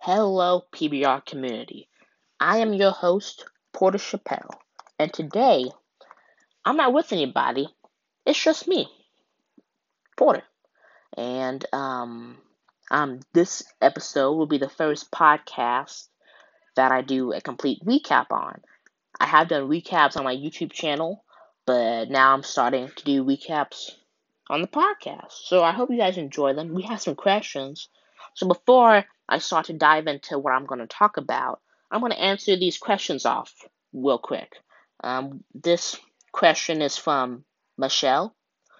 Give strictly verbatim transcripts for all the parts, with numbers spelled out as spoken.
Hello, P B R community. I am your host, Porter Chappelle, and today I'm not with anybody. It's just me, Porter. And um, um, this episode will be the first podcast that I do a complete recap on. I have done recaps on my YouTube channel, but now I'm starting to do recaps on the podcast. So I hope you guys enjoy them. We have some questions. So before I start to dive into what I'm going to talk about, I'm going to answer these questions off real quick. Um, this question is from Michelle.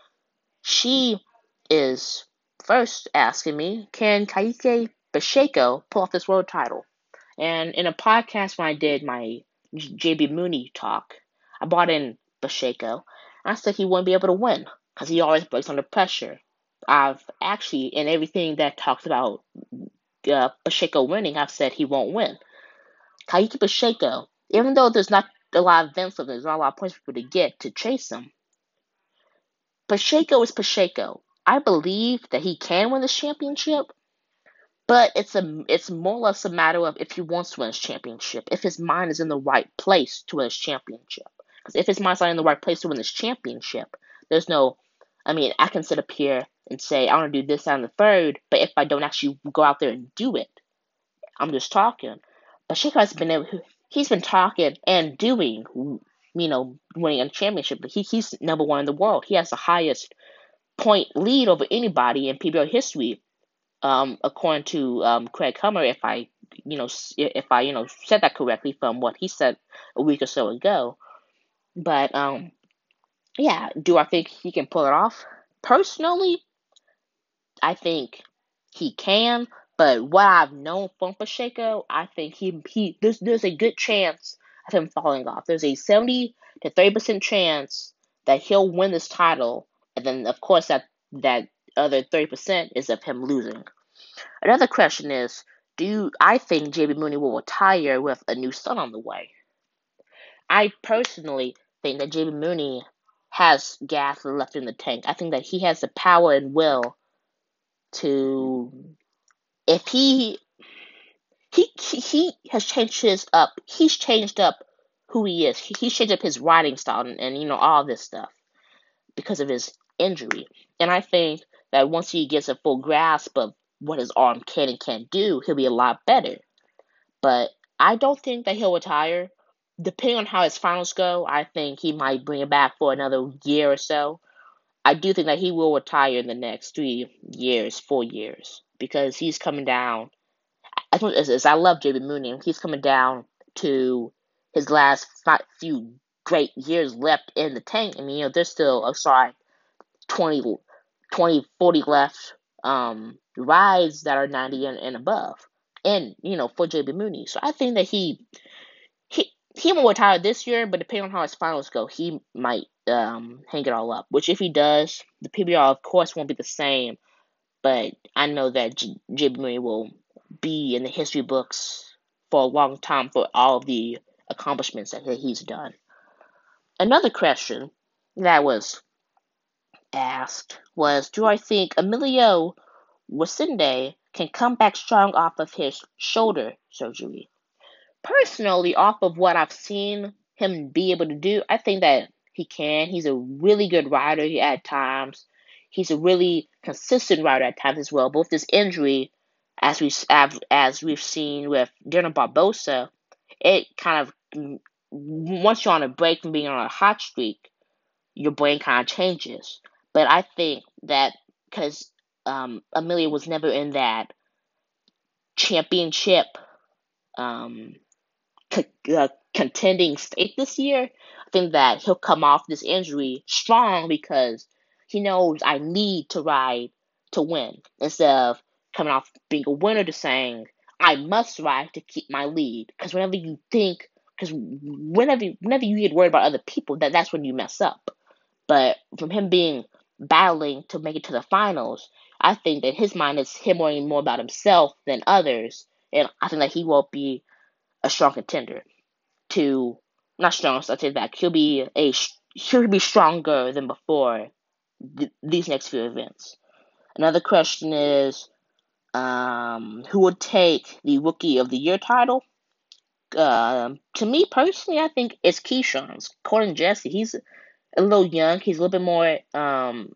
She is first asking me, can Kaique Pacheco pull off this world title? And in a podcast when I did my J B Mooney talk, I brought in Pacheco. I said he wouldn't be able to win because he always breaks under pressure. I've actually, in everything that talks about uh, Pacheco winning, I've said he won't win. Kaique Pacheco, even though there's not a lot of events, there's not a lot of points for people to get to chase him, Pacheco is Pacheco. I believe that he can win this championship, but it's a it's more or less a matter of if he wants to win his championship, if his mind is in the right place to win his championship. Because if his mind's not in the right place to win this championship, there's no, I mean, I can sit up here and say I want to do this, that, and the third, but if I don't actually go out there and do it, I'm just talking. But Pacheco has been able, he's been talking and doing, you know, winning a championship. He he's number one in the world. He has the highest point lead over anybody in P B R history, um, according to um, Craig Hummer. If I, you know, if I, you know, said that correctly from what he said a week or so ago. But um, yeah, do I think he can pull it off? Personally, I think he can. But what I've known from Pacheco, I think he he there's there's a good chance of him falling off. There's a seventy to thirty percent chance that he'll win this title, and then of course that that other thirty percent is of him losing. Another question is, do you, I think J B Mooney will retire with a new son on the way. I personally think that J B Mooney has gas left in the tank. I think that he has the power and will to, if he he he has changed his up, he's changed up who he is. He, he's changed up his writing style and, and you know all this stuff because of his injury. And I think that once he gets a full grasp of what his arm can and can't do, he'll be a lot better. But I don't think that he'll retire. Depending on how his finals go, I think he might bring it back for another year or so. I do think that he will retire in the next three years, four years, because he's coming down. I think as, as I love J B Mooney, he's coming down to his last five, few great years left in the tank. I mean, you know, there's still, oh, sorry, twenty, twenty, forty left um, rides that are ninety and, and above. And, you know, for J B Mooney. So I think that he he he won't retire this year, but depending on how his finals go, he might um, hang it all up. Which if he does, the P B R of course won't be the same. But I know that J- J B Mooney will be in the history books for a long time for all of the accomplishments that he's done. Another question that was asked was, do I think Emilio Resende can come back strong off of his shoulder surgery? Personally, off of what I've seen him be able to do, I think that he can. He's a really good rider at times. He's a really consistent rider at times as well. But with this injury, as we as we've seen with Dylan Barbosa, it kind of, once you're on a break from being on a hot streak, your brain kind of changes. But I think that because um, Amelia was never in that championship um, c- uh, contending state this year, I think that he'll come off this injury strong because he knows I need to ride to win instead of coming off being a winner to saying I must ride to keep my lead. Because whenever you think, because whenever whenever you get worried about other people, that that's when you mess up. But from him being battling to make it to the finals, I think that his mind is him worrying more about himself than others, and I think that he will be a strong contender to, not strong, so I'll say that he'll be a he'll be stronger than before th- these next few events. Another question is, Um, who would take the Rookie of the Year title? Um, to me personally, I think it's Keyshawn's. According to Jesse, he's a little young. He's a little bit more um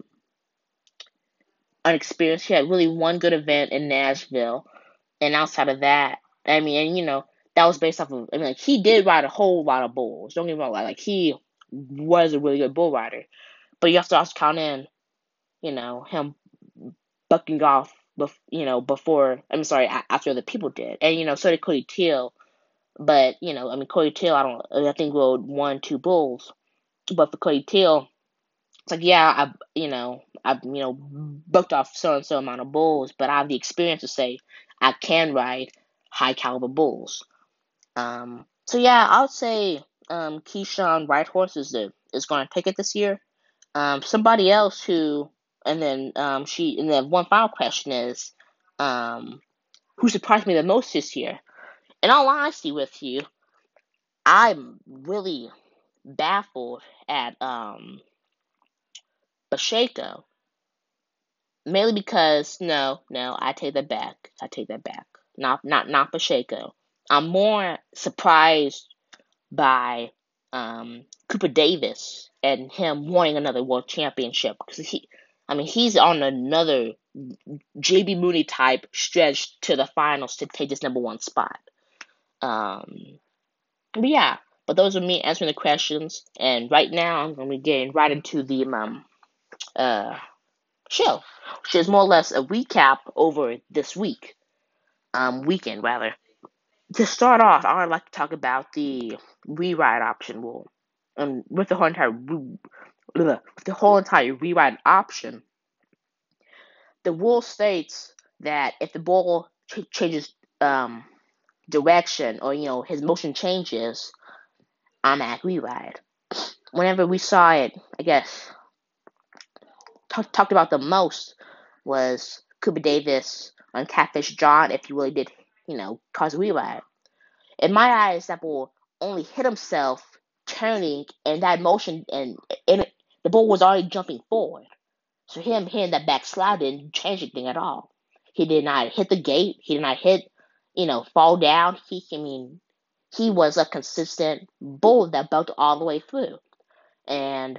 unexperienced. He had really one good event in Nashville, and outside of that, I mean, and you know, that was based off of. I mean, like he did ride a whole lot of bulls. Don't get me wrong, like he was a really good bull rider, but you have to also count in, you know, him bucking off, bef- you know, before. I'm sorry, after the people did, and you know, so did Cody Teal. But you know, I mean, Cody Teal, I don't, I think rode one, two bulls, but for Cody Teal, it's like, yeah, I, you know, I've, you know, booked off so and so amount of bulls, but I have the experience to say I can ride high caliber bulls. Um, so yeah, I would say um, Keyshawn Whitehorse is the is going to take it this year. Um, somebody else who, and then um, she, and then one final question is, um, who surprised me the most this year? In all honesty, with you, I'm really baffled at um, Pacheco. Mainly because no, no, I take that back. I take that back. Not not not Pacheco. I'm more surprised by um, Cooper Davis and him wanting another world championship because he, I mean, he's on another J B Mooney type stretch to the finals to take this number one spot. Um, but yeah, but those are me answering the questions, and right now I'm gonna be getting right into the um uh show, which is more or less a recap over this week, um, weekend rather. To start off, I would like to talk about the rewrite option rule, and with the whole entire with the whole entire rewrite option, the rule states that if the ball ch- changes um, direction or you know his motion changes, automatic rewrite. Whenever we saw it, I guess t- talked about the most was Cooper Davis on Catfish John if he really did, you know, cause a rewrite. In my eyes, that ball only hit himself turning and that motion and, and the ball was already jumping forward. So him hitting that backslide didn't change anything at all. He did not hit the gate. He did not hit, you know, fall down. He, I mean, he was a consistent bull that bucked all the way through. And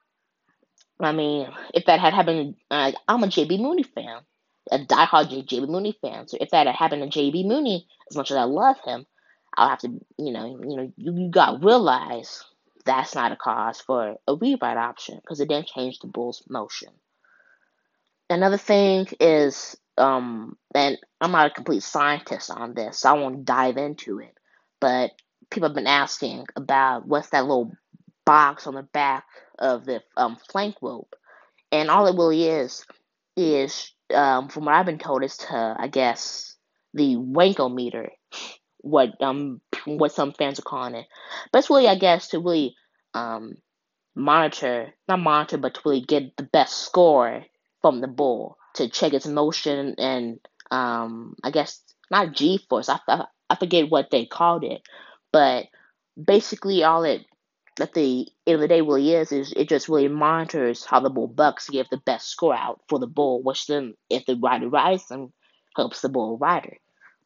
I mean, if that had happened, uh, I'm a J B Mooney fan, a diehard J- JB Mooney fan. So if that had happened to J B Mooney, as much as I love him, I'll have to, you know, you know, you, you got to realize that's not a cause for a rewrite option because it didn't change the bull's motion. Another thing is, um, and I'm not a complete scientist on this, so I won't dive into it, but people have been asking about what's that little box on the back of the um, flank rope, and all it really is is, um, from what I've been told, is to, I guess, the wankometer, what um what some fans are calling it, but it's really, I guess, to really um monitor, not monitor, but to really get the best score from the bull to check its motion and um I guess not G force. I, I I forget what they called it, but basically all it at the end of the day really is is it just really monitors how the bull bucks to give the best score out for the bull, which then if the rider rides them helps the bull rider.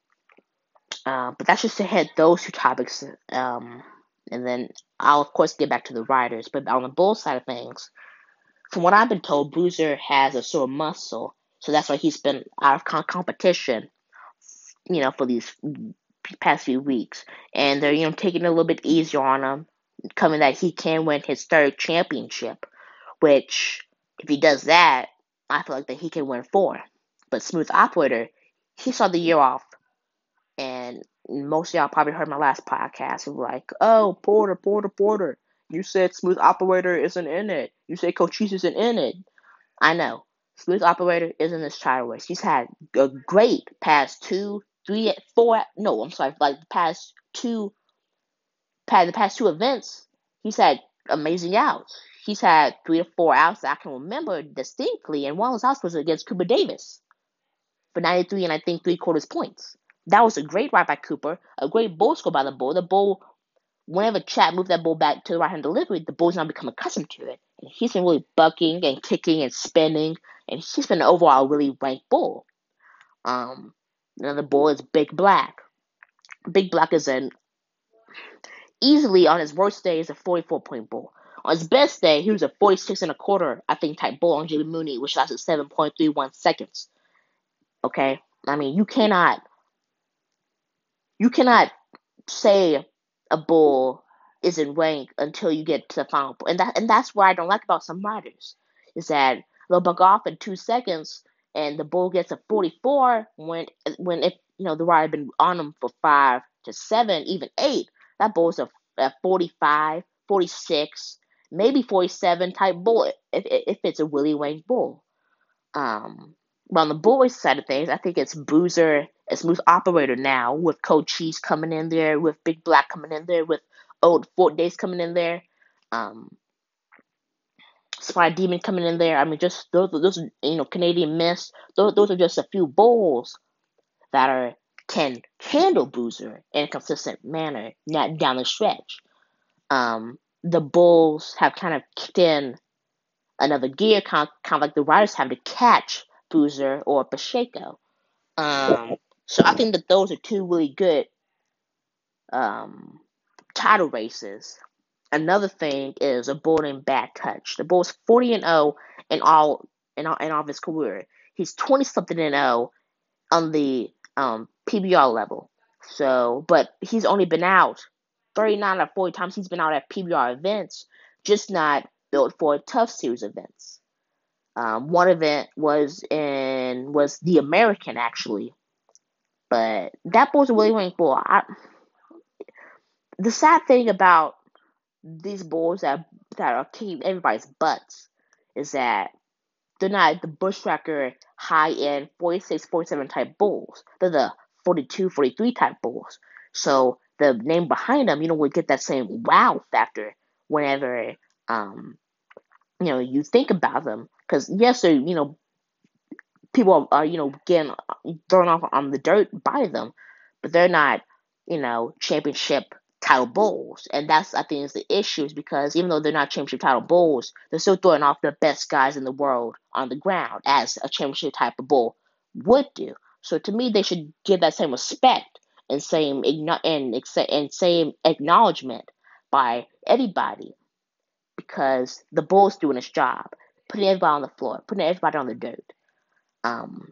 Uh, but that's just to hit those two topics, um, and then I'll of course get back to the riders. But on the bull side of things, from what I've been told, Bruiser has a sore muscle, so that's why he's been out of con- competition, you know, for these past few weeks, and they're you know taking it a little bit easier on him, coming that he can win his third championship, which if he does that, I feel like that he can win four. But Smooth Operator, he saw the year off, and most of y'all probably heard my last podcast of like, oh, Porter, Porter, Porter, you said Smooth Operator isn't in it. You said Cochise isn't in it. I know. Smooth Operator is in this title race. He's had a great past two, three, four. No, I'm sorry, like the past two, past the past two events. He's had amazing outs. He's had three to four outs that I can remember distinctly, and one of those outs was against Cooper Davis for ninety-three and I think three quarters points. That was a great ride by Cooper, a great bull score by the bull. The bull, whenever Chad moved that bull back to the right hand delivery, the bull's now become accustomed to it. And he's been really bucking and kicking and spinning, and he's been an overall really ranked bull. Um, Another bull is Big Black. Big Black is an easily on his worst day is a forty-four point bull. On his best day, he was a forty-six and a quarter, I think, type bull on J B Mooney, which lasted seven point three one seconds. Okay, I mean, you cannot, you cannot say a bull isn't ranked until you get to the final, and that and that's what I don't like about some riders is that they'll buck off in two seconds, and the bull gets a forty-four when when if you know the rider been on them for five to seven, even eight, that bull's a, a forty-five, forty-six, maybe forty-seven type bull if if it's a Willie Wayne bull. Um, but on the boys side of things, I think it's Boozer, a smooth operator now, with Coach Cheese coming in there, with Big Black coming in there, with Old Fort Days coming in there, um, Spy Demon coming in there. I mean, just those, those you know, Canadian Mist. Those, those are just a few bulls that are can handle Boozer in a consistent manner, not down the stretch. Um, the bulls have kind of kicked in another gear, kind of, kind of like the riders have to catch Boozer or Pacheco. Um, so I think that those are two really good um, title races. Another thing is a bull named Bad Touch. The bull's forty and oh in all in all in all of his career. He's twenty something and oh on the um, P B R level. So, but he's only been out thirty-nine out of forty times. He's been out at P B R events, just not built for Tough Series events. Um, one event was in was the American actually, but that bull's a Willie Wayne bull. I, the sad thing about these bulls that that are kicking everybody's butts is that they're not the bushwhacker high end forty-six, forty-seven type bulls. They're the forty-two, forty-three type bulls. So the name behind them, you know, would get that same wow factor whenever um you know you think about them. Because yes, they're you know people are you know getting thrown off on the dirt by them, but they're not you know championship title bulls, and that's I think is the issue is because even though they're not championship title bulls, they're still throwing off the best guys in the world on the ground as a championship type of bull would do. So to me, they should give that same respect and same and and same acknowledgement by everybody because the bull's doing its job, putting everybody on the floor, putting everybody on the dirt. Um,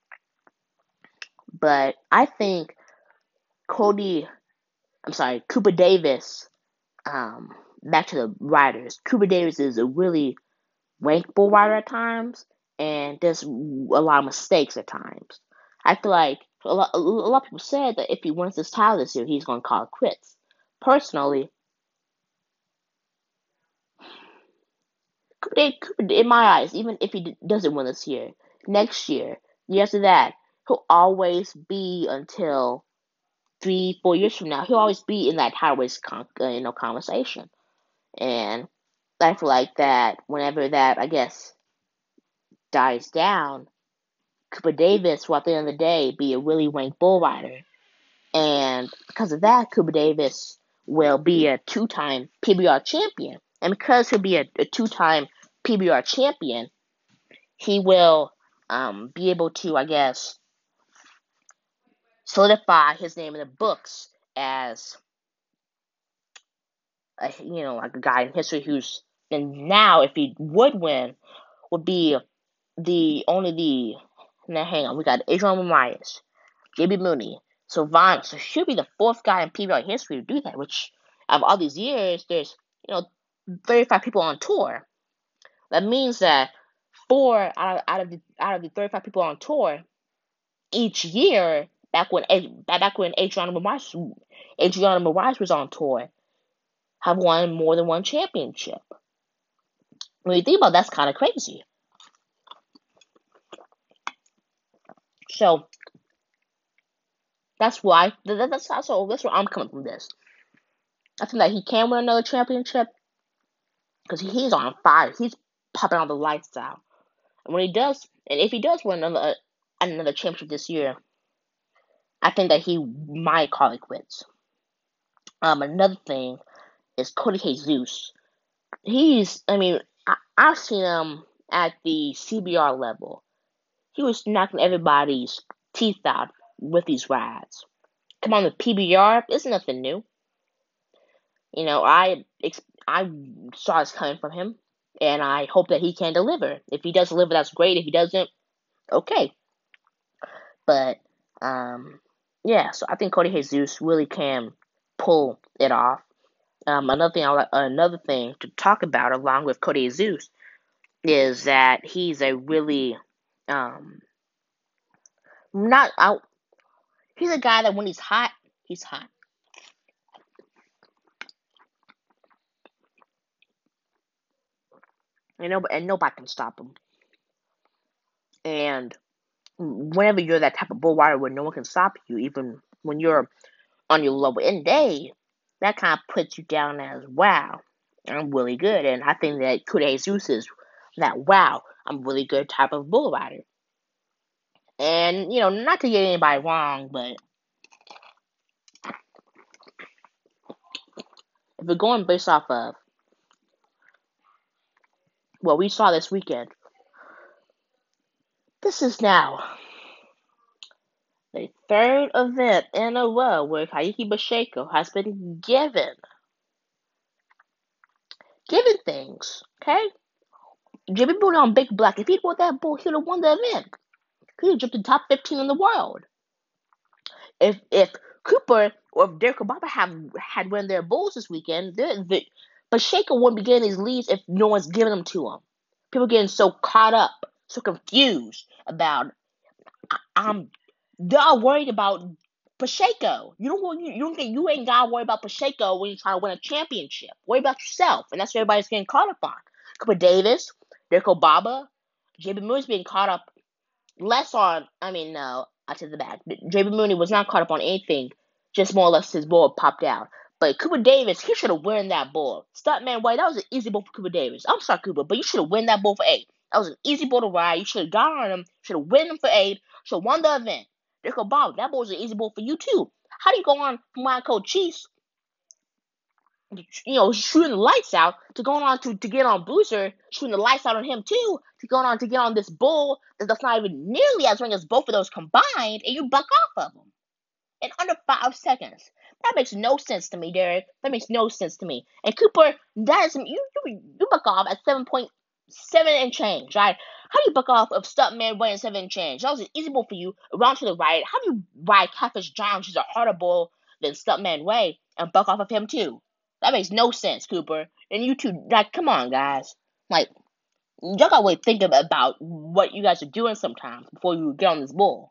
but I think Cody, I'm sorry, Cooper Davis, um, back to the riders. Cooper Davis is a really rankable rider at times, and there's a lot of mistakes at times. I feel like a lot, a lot of people said that if he wins this title this year, he's going to call it quits. Personally, Cooper, in my eyes, even if he doesn't win this year, next year, year after that, he'll always be until three, four years from now, he'll always be in that highways con- uh, you know conversation. And I feel like that whenever that I guess dies down, Cooper Davis will at the end of the day be a really rank bull rider, and because of that, Cooper Davis will be a two-time P B R champion, and because he'll be a, a two-time P B R champion, he will um, be able to I guess solidify his name in the books as a, you know, like a guy in history who's and now if he would win would be the only the now hang on we got Adrian Ramirez, J B Mooney, Sylvana, so he'll be the fourth guy in P B R history to do that. Which of all these years, there's you know thirty-five people on tour. That means that four out of, out of the out of the thirty-five people on tour each year back when back when Adrian Ramirez Adrian Ramirez was on tour have won more than one championship. When you think about it, that's kind of crazy. So that's why that's also that's where I'm coming from this. I feel like he can win another championship because he's on fire. He's popping on the lifestyle. And when he does, and if he does win another another championship this year, I think that he might call it quits. Um, another thing is Cody Jesus. He's, I mean, I, I've seen him at the C B R level. He was knocking everybody's teeth out with these rides. Come on, the P B R, it's nothing new. You know, I I saw this coming from him, and I hope that he can deliver. If he does deliver, that's great. If he doesn't, okay. But um, yeah, so I think Cody Jesus really can pull it off. Um, another thing, I, another thing to talk about along with Cody Jesus is that he's a really um not out. He's a guy that when he's hot, he's hot. You know, and nobody can stop him. And whenever you're that type of bull rider where no one can stop you, even when you're on your lower end day, that kind of puts you down as wow, I'm really good. And I think that Cody Jesus is that wow, I'm really good type of bull rider. And you know, not to get anybody wrong, but if we're going based off of what we saw this weekend, this is now the third event in a row where Kaiki Basheko has been given given things. Okay? Jimmy Moon on Big Black. If he'd won that bull, he'd have won the event. He'd have jumped in the top fifteen in the world. If if Cooper or if Derek Obama have had won their bulls this weekend, the Basheko wouldn't be getting these leads if no one's giving them to him. People getting so caught up, so confused about I'm not worried about Pacheco. You don't you, you don't think you ain't gotta worry about Pacheco when you're trying to win a championship. Worry about yourself, and that's what everybody's getting caught up on. Cooper Davis, Derek Obaba, J B Mooney's being caught up less on. I mean, no, I take the back. J B Mooney was not caught up on anything. Just more or less his ball popped out. But Cooper Davis, he should have won that ball. Stuntman White, that was an easy ball for Cooper Davis. I'm sorry, Cooper, but you should have won that ball for eight. That was an easy ball to ride. You should have got on him. Should have won him for eight. Should have won the event. Derek Obama, that ball was an easy ball for you too. How do you go on from Michael Chiefs, you know, shooting the lights out to going on to, to get on Boozer, shooting the lights out on him too, to going on to get on this bull that's not even nearly as ring as both of those combined, and you buck off of them in under five seconds. That makes no sense to me, Derek. That makes no sense to me. And Cooper, that is you you, you buck off at seven point seven and change, right? How do you buck off of Stuntman weighing seven and change? That was an easy ball for you. Around to the right. How do you ride Catfish John, who's a harder ball than Stuntman Way, and buck off of him too? That makes no sense, Cooper. And you two, like, come on, guys. Like, y'all gotta wait, think about what you guys are doing sometimes before you get on this bull.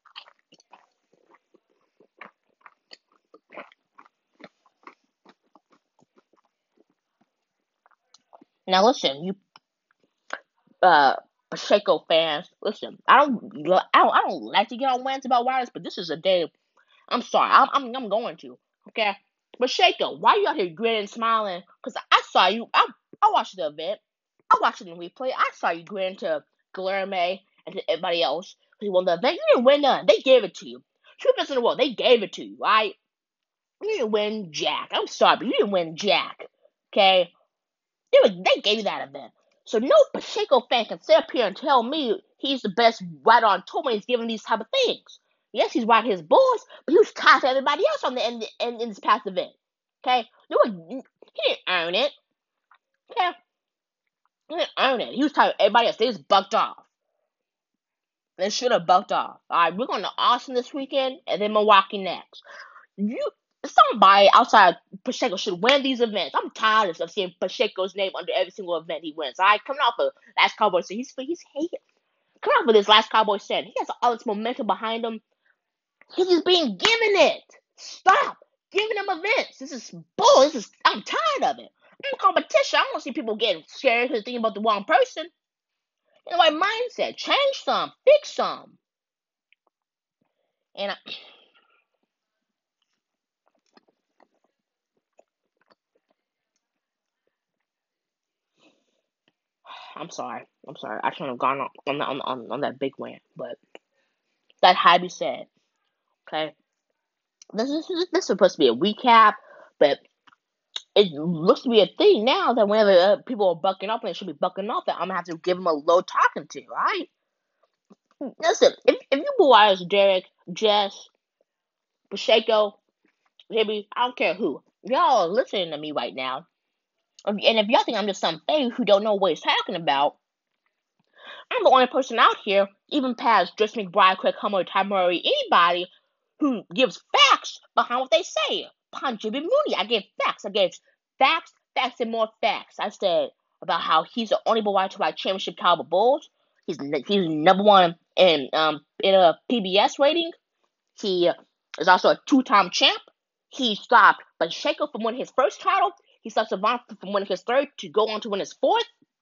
Now listen, you uh Pacheco fans, listen. I don't, I don't, I don't like to get on rants about wireless, but this is a day. I'm sorry, I'm, I'm, I'm going to. Okay, Pacheco, why you out here grinning, smiling? Cause I saw you. I, I watched the event. I watched it in replay. I saw you grin to Guilherme and to everybody else. Cause you won the event. You didn't win none. They gave it to you. Two events in a row. They gave it to you, right? You didn't win Jack. I'm sorry, but you didn't win Jack. Okay. They, were, they gave you that event. So no Pacheco fan can sit up here and tell me he's the best rider on tour when he's giving these type of things. Yes, he's riding his bulls, but he was tied to everybody else on the end in, in this past event. Okay, no one, he didn't earn it. Okay, he didn't earn it. He was tied to everybody else. They just bucked off. They should have bucked off. All right, we're going to Austin this weekend, and then Milwaukee next. You Somebody outside Pacheco should win these events. I'm tired of seeing Pacheco's name under every single event he wins. All right, coming off of last Cowboy set, he's he's hating. Coming off of this last Cowboy set, he has all this momentum behind him. He's just being given it. Stop giving him events. This is bull. This is I'm tired of it. I'm competition. I don't see people getting scared because thinking about the wrong person. You know, my mindset. Change some. Fix some. And I, I'm sorry. I'm sorry. I shouldn't have gone on on, on, on, on that big rant, but that had to be said. Okay, this is this is supposed to be a recap, but it looks to be a thing now that whenever uh, people are bucking up and they should be bucking off, that I'm gonna have to give them a low talking to, right? Listen, if if you boys, Derek, Jess, Pacheco, Jimmy, I don't care who, y'all are listening to me right now, and if y'all think I'm just some baby who don't know what he's talking about, I'm the only person out here, even past Dris McBride, Craig Hummer, Ty Murray, anybody who gives facts behind what they say. Behind Jimmy Mooney, I gave facts. I gave facts, facts, and more facts. I said about how he's the only boy to write championship caliber Bulls. He's he's number one in um in a P B S rating. He is also a two-time champ. He stopped Pacheco from winning his first title. He stopped Savant from winning his third to go on to win his fourth.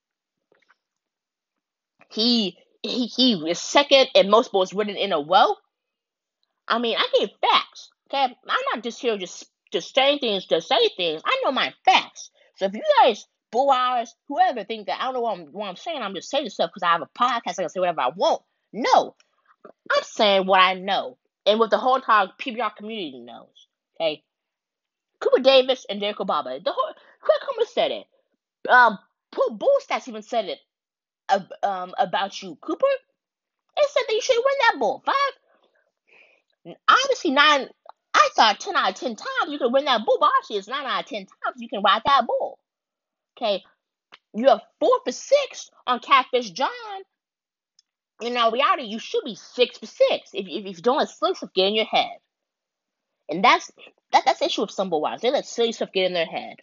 He he he is second in most balls written in a row. I mean, I gave facts. Okay, I'm not just here just just saying things to say things. I know my facts. So if you guys, bull hours, whoever think that I don't know what I'm, what I'm saying, I'm just saying stuff because I have a podcast. I can say whatever I want. No, I'm saying what I know, and what the whole entire P B R community knows. Okay, Cooper Davis and Derek Obama. The whole Craig Hummer said it. Um, Bull Stats even said it. Uh, um, about you, Cooper. They said that you should win that bull. Five, obviously nine. I thought ten out of ten times you could win that bull, but obviously it's nine out of ten times you can ride that bull. Okay, you're four for six on Catfish John. In our reality, you should be six for six if if, if you don't let silly stuff get in your head. And that's that that's the issue with some bull wires. They let silly stuff get in their head.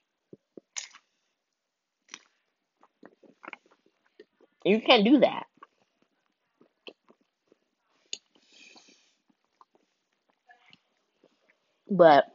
And you can't do that. But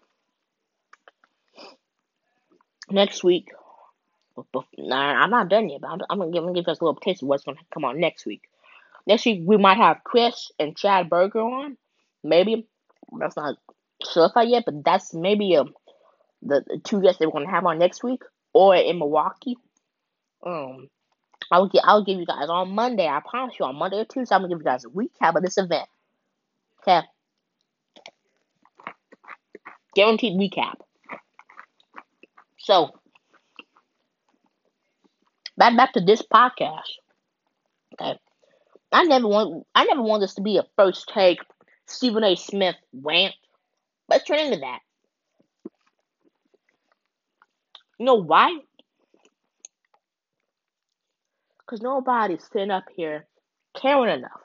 next week, nah, I'm not done yet. But I'm, I'm gonna give, I'm gonna give us a little taste of what's gonna come on next week. Next week we might have Chris and Chad Berger on. Maybe that's not certified yet, but that's maybe um the, the two guests that we're gonna have on next week, or in Milwaukee. Um, I'll get I'll give you guys on Monday. I promise you, on Monday or Tuesday, I'm gonna give you guys a recap of this event. Okay, guaranteed recap. So back back to this podcast. Okay, I never want I never want this to be a first take Stephen A. Smith rant. Let's turn into that. You know why? Because nobody's sitting up here caring enough.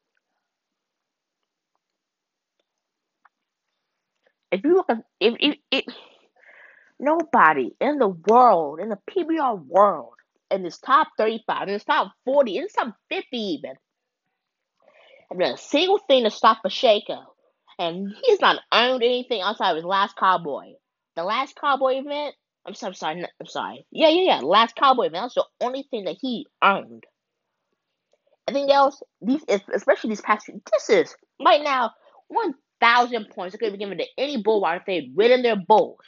If you look at if if, if nobody in the world, in the P B R world, in this top thirty-five, in this top forty, in this top fifty even, have done a single thing to stop Pacheco. And he's not earned anything outside of his last Cowboy. The last Cowboy event, I'm sorry, I'm sorry, I'm sorry. Yeah, yeah, yeah, last Cowboy event, that's the only thing that he earned. Everything else, these, especially these past few, this is, right now, one thousand points that could be given to any bull rider if they had ridden their bulls.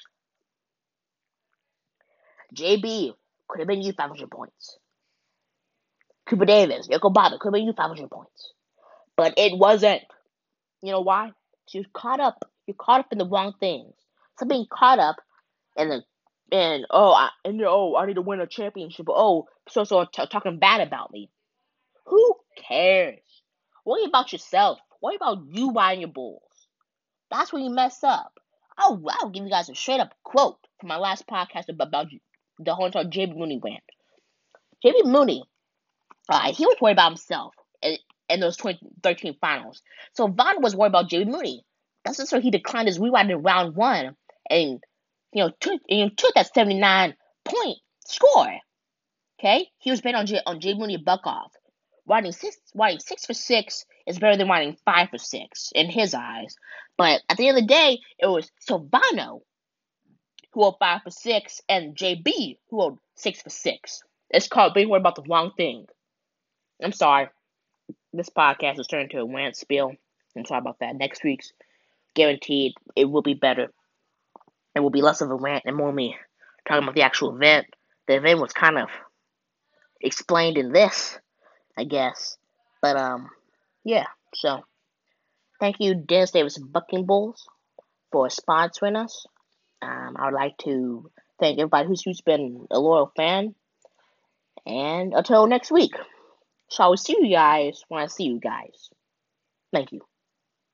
J B could have been you five hundred points. Cooper Davis, Yoko Baba could have been you five hundred points. But it wasn't. You know why? You're caught up. You're caught up in the wrong things. So being caught up in the and oh I and oh I need to win a championship. Oh, so so t- talking bad about me. Who cares? Worry about yourself. Worry about you riding your bulls. That's where you mess up. I'll I'll give you guys a straight up quote from my last podcast about, about the whole entire J B Mooney rant. J B Mooney, uh, he was worried about himself in, in those twenty thirteen finals. So Vaughn was worried about J B Mooney. That's just why he declined his rewrite in round one, and you know took you know, took that seventy-nine point score. Okay, he was betting on J on J B Mooney buck off. Riding six, riding six for six is better than riding five for six in his eyes. But at the end of the day, it was Silvano who owed five for six and J B who owed six for six. It's called being worried about the wrong thing. I'm sorry. This podcast is turning into a rant spiel. I'm sorry about that. Next week's guaranteed it will be better. It will be less of a rant and more me talking about the actual event. The event was kind of explained in this, I guess. But um, yeah. So thank you, Dennis Davis Bucking Bulls, for sponsoring us. Um, I would like to thank everybody who's, who's been a loyal fan. And until next week. So I will see you guys when I see you guys. Thank you.